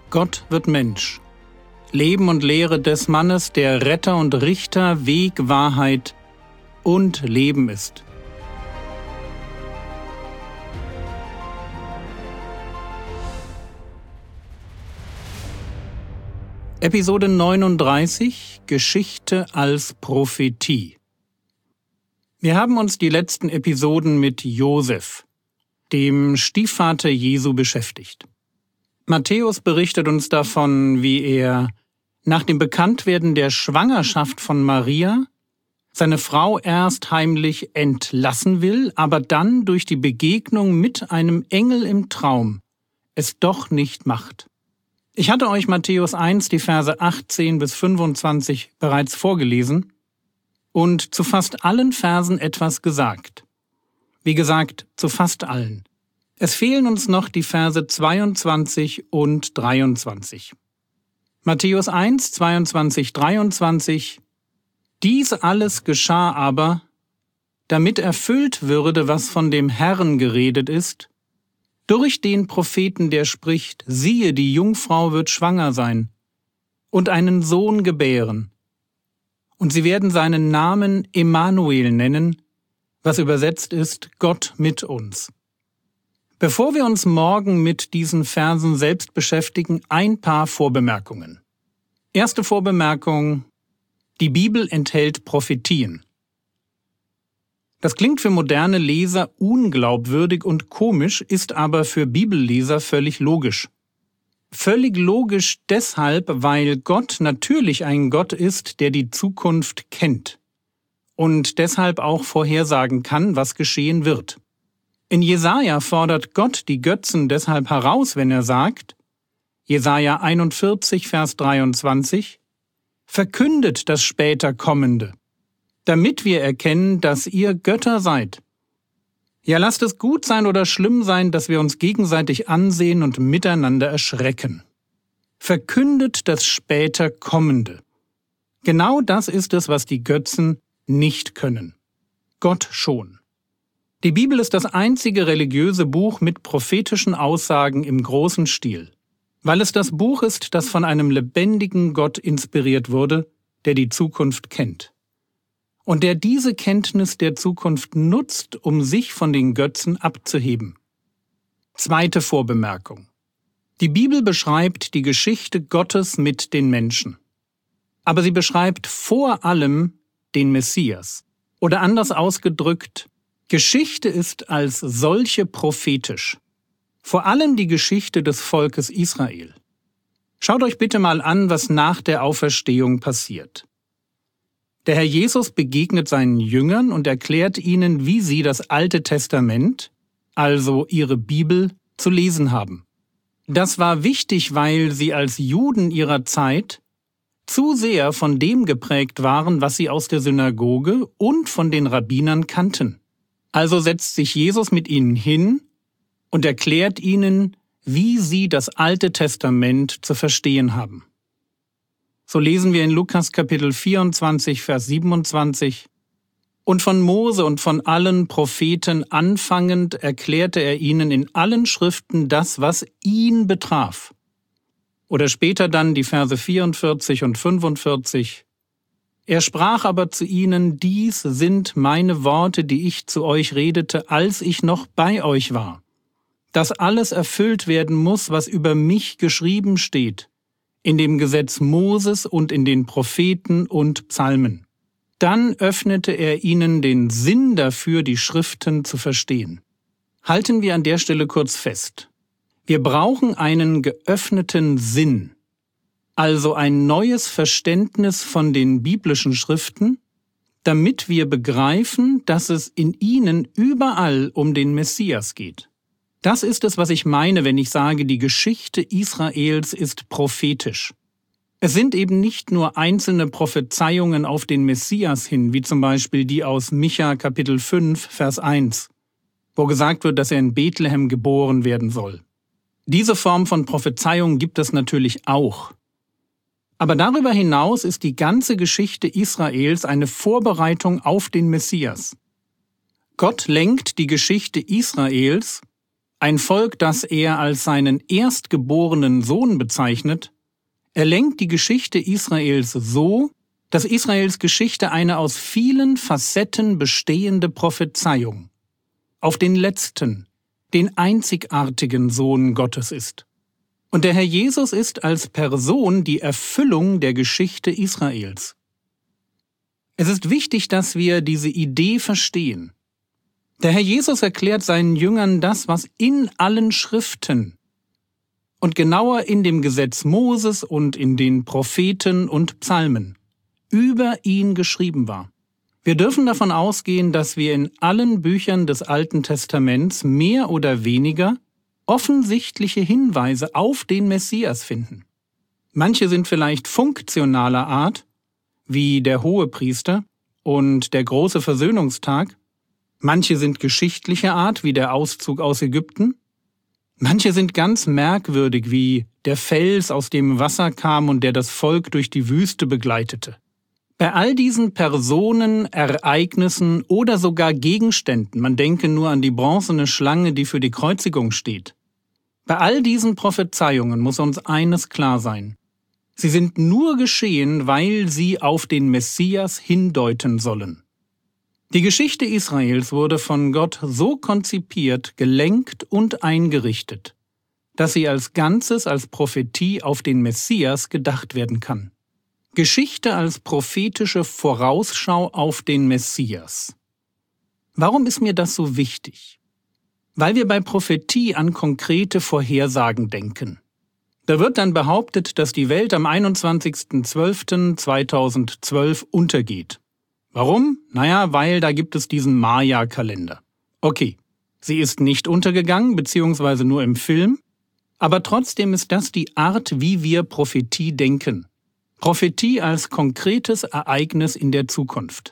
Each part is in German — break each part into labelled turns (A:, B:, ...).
A: Gott wird Mensch. Leben und Lehre des Mannes, der Retter und Richter, Weg, Wahrheit und Leben ist. Episode 39 – Geschichte als Prophetie. Wir haben uns die letzten Episoden mit Josef, dem Stiefvater Jesu, beschäftigt. Matthäus berichtet uns davon, wie er nach dem Bekanntwerden der Schwangerschaft von Maria seine Frau erst heimlich entlassen will, aber dann durch die Begegnung mit einem Engel im Traum es doch nicht macht. Ich hatte euch Matthäus 1, die Verse 18 bis 25 bereits vorgelesen und zu fast allen Versen etwas gesagt. Wie gesagt, zu fast allen. Es fehlen uns noch die Verse 22 und 23. Matthäus 1, 22, 23. Dies alles geschah aber, damit erfüllt würde, was von dem Herrn geredet ist, durch den Propheten, der spricht, siehe, die Jungfrau wird schwanger sein und einen Sohn gebären. Und sie werden seinen Namen Emmanuel nennen, was übersetzt ist, Gott mit uns. Bevor wir uns morgen mit diesen Versen selbst beschäftigen, ein paar Vorbemerkungen. Erste Vorbemerkung: Die Bibel enthält Prophetien. Das klingt für moderne Leser unglaubwürdig und komisch, ist aber für Bibelleser völlig logisch. Völlig logisch deshalb, weil Gott natürlich ein Gott ist, der die Zukunft kennt und deshalb auch vorhersagen kann, was geschehen wird. In Jesaja fordert Gott die Götzen deshalb heraus, wenn er sagt, Jesaja 41, Vers 23, verkündet das später Kommende, damit wir erkennen, dass ihr Götter seid. Ja, lasst es gut sein oder schlimm sein, dass wir uns gegenseitig ansehen und miteinander erschrecken. Verkündet das später Kommende. Genau das ist es, was die Götzen nicht können. Gott schon. Die Bibel ist das einzige religiöse Buch mit prophetischen Aussagen im großen Stil, weil es das Buch ist, das von einem lebendigen Gott inspiriert wurde, der die Zukunft kennt. Und der diese Kenntnis der Zukunft nutzt, um sich von den Götzen abzuheben. Zweite Vorbemerkung. Die Bibel beschreibt die Geschichte Gottes mit den Menschen. Aber sie beschreibt vor allem den Messias. Oder anders ausgedrückt, Geschichte ist als solche prophetisch. Vor allem die Geschichte des Volkes Israel. Schaut euch bitte mal an, was nach der Auferstehung passiert. Der Herr Jesus begegnet seinen Jüngern und erklärt ihnen, wie sie das Alte Testament, also ihre Bibel, zu lesen haben. Das war wichtig, weil sie als Juden ihrer Zeit zu sehr von dem geprägt waren, was sie aus der Synagoge und von den Rabbinern kannten. Also setzt sich Jesus mit ihnen hin und erklärt ihnen, wie sie das Alte Testament zu verstehen haben. So lesen wir in Lukas Kapitel 24, Vers 27, und von Mose und von allen Propheten anfangend erklärte er ihnen in allen Schriften das, was ihn betraf. Oder später dann die Verse 44 und 45. Er sprach aber zu ihnen, dies sind meine Worte, die ich zu euch redete, als ich noch bei euch war. Dass alles erfüllt werden muss, was über mich geschrieben steht, in dem Gesetz Moses und in den Propheten und Psalmen. Dann öffnete er ihnen den Sinn dafür, die Schriften zu verstehen. Halten wir an der Stelle kurz fest. Wir brauchen einen geöffneten Sinn. Also ein neues Verständnis von den biblischen Schriften, damit wir begreifen, dass es in ihnen überall um den Messias geht. Das ist es, was ich meine, wenn ich sage, die Geschichte Israels ist prophetisch. Es sind eben nicht nur einzelne Prophezeiungen auf den Messias hin, wie zum Beispiel die aus Micha Kapitel 5, Vers 1, wo gesagt wird, dass er in Bethlehem geboren werden soll. Diese Form von Prophezeiung gibt es natürlich auch. Aber darüber hinaus ist die ganze Geschichte Israels eine Vorbereitung auf den Messias. Gott lenkt die Geschichte Israels ein Volk, das er als seinen erstgeborenen Sohn bezeichnet, erlenkt die Geschichte Israels so, dass Israels Geschichte eine aus vielen Facetten bestehende Prophezeiung auf den letzten, den einzigartigen Sohn Gottes ist. Und der Herr Jesus ist als Person die Erfüllung der Geschichte Israels. Es ist wichtig, dass wir diese Idee verstehen. Der Herr Jesus erklärt seinen Jüngern das, was in allen Schriften und genauer in dem Gesetz Moses und in den Propheten und Psalmen über ihn geschrieben war. Wir dürfen davon ausgehen, dass wir in allen Büchern des Alten Testaments mehr oder weniger offensichtliche Hinweise auf den Messias finden. Manche sind vielleicht funktionaler Art, wie der Hohepriester und der große Versöhnungstag. Manche sind geschichtlicher Art, wie der Auszug aus Ägypten. Manche sind ganz merkwürdig, wie der Fels, aus dem Wasser kam und der das Volk durch die Wüste begleitete. Bei all diesen Personen, Ereignissen oder sogar Gegenständen, man denke nur an die bronzene Schlange, die für die Kreuzigung steht, bei all diesen Prophezeiungen muss uns eines klar sein. Sie sind nur geschehen, weil sie auf den Messias hindeuten sollen. Die Geschichte Israels wurde von Gott so konzipiert, gelenkt und eingerichtet, dass sie als Ganzes als Prophetie auf den Messias gedacht werden kann. Geschichte als prophetische Vorausschau auf den Messias. Warum ist mir das so wichtig? Weil wir bei Prophetie an konkrete Vorhersagen denken. Da wird dann behauptet, dass die Welt am 21.12.2012 untergeht. Warum? Naja, weil da gibt es diesen Maya-Kalender. Okay, sie ist nicht untergegangen, beziehungsweise nur im Film, aber trotzdem ist das die Art, wie wir Prophetie denken. Prophetie als konkretes Ereignis in der Zukunft.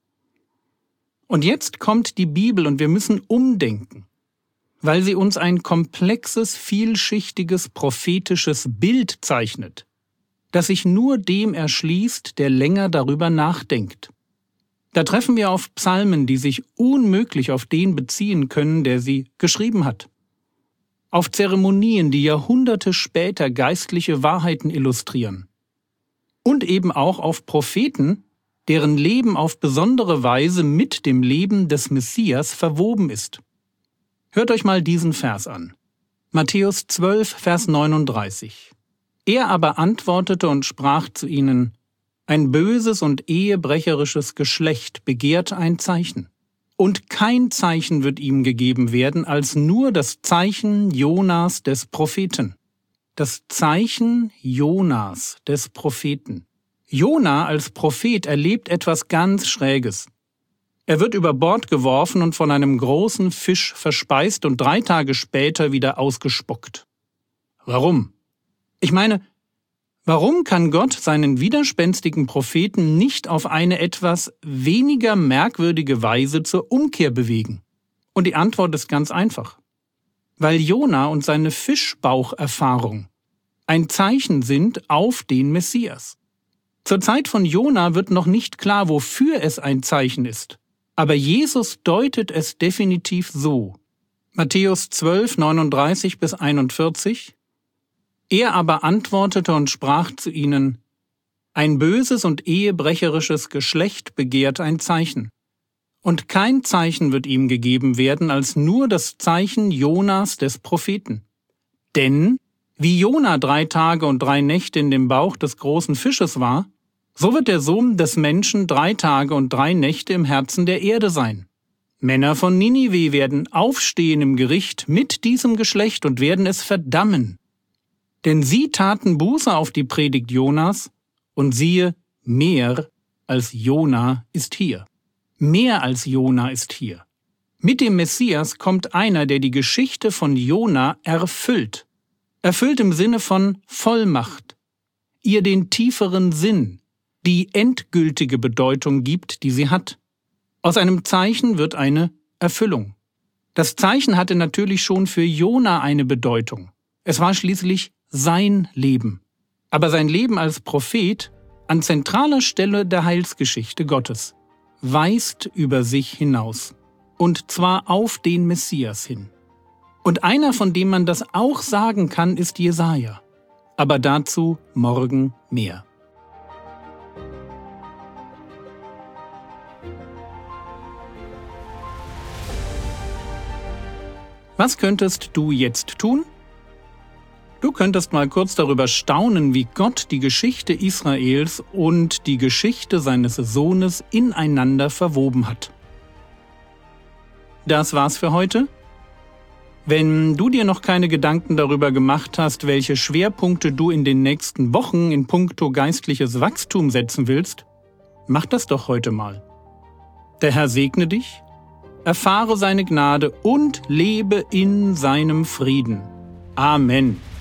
A: Und jetzt kommt die Bibel und wir müssen umdenken, weil sie uns ein komplexes, vielschichtiges, prophetisches Bild zeichnet, das sich nur dem erschließt, der länger darüber nachdenkt. Da treffen wir auf Psalmen, die sich unmöglich auf den beziehen können, der sie geschrieben hat. Auf Zeremonien, die Jahrhunderte später geistliche Wahrheiten illustrieren. Und eben auch auf Propheten, deren Leben auf besondere Weise mit dem Leben des Messias verwoben ist. Hört euch mal diesen Vers an. Matthäus 12, Vers 39. Er aber antwortete und sprach zu ihnen: Ein böses und ehebrecherisches Geschlecht begehrt ein Zeichen. Und kein Zeichen wird ihm gegeben werden, als nur das Zeichen Jonas des Propheten. Das Zeichen Jonas des Propheten. Jona als Prophet erlebt etwas ganz Schräges. Er wird über Bord geworfen und von einem großen Fisch verspeist und 3 Tage später wieder ausgespuckt. Warum? Ich meine, warum kann Gott seinen widerspenstigen Propheten nicht auf eine etwas weniger merkwürdige Weise zur Umkehr bewegen? Und die Antwort ist ganz einfach. Weil Jona und seine Fischbaucherfahrung ein Zeichen sind auf den Messias. Zur Zeit von Jona wird noch nicht klar, wofür es ein Zeichen ist. Aber Jesus deutet es definitiv so. Matthäus 12, 39 bis 41. Er aber antwortete und sprach zu ihnen: Ein böses und ehebrecherisches Geschlecht begehrt ein Zeichen. Und kein Zeichen wird ihm gegeben werden, als nur das Zeichen Jonas des Propheten. Denn, wie Jona 3 Tage und 3 Nächte in dem Bauch des großen Fisches war, so wird der Sohn des Menschen 3 Tage und 3 Nächte im Herzen der Erde sein. Männer von Ninive werden aufstehen im Gericht mit diesem Geschlecht und werden es verdammen. Denn sie taten Buße auf die Predigt Jonas, und siehe, mehr als Jona ist hier. Mehr als Jona ist hier. Mit dem Messias kommt einer, der die Geschichte von Jona erfüllt. Erfüllt im Sinne von Vollmacht. Ihr den tieferen Sinn, die endgültige Bedeutung gibt, die sie hat. Aus einem Zeichen wird eine Erfüllung. Das Zeichen hatte natürlich schon für Jona eine Bedeutung. Es war schließlich sein Leben. Aber sein Leben als Prophet, an zentraler Stelle der Heilsgeschichte Gottes, weist über sich hinaus. Und zwar auf den Messias hin. Und einer, von dem man das auch sagen kann, ist Jesaja. Aber dazu morgen mehr. Was könntest du jetzt tun? Du könntest mal kurz darüber staunen, wie Gott die Geschichte Israels und die Geschichte seines Sohnes ineinander verwoben hat. Das war's für heute. Wenn du dir noch keine Gedanken darüber gemacht hast, welche Schwerpunkte du in den nächsten Wochen in puncto geistliches Wachstum setzen willst, mach das doch heute mal. Der Herr segne dich, erfahre seine Gnade und lebe in seinem Frieden. Amen.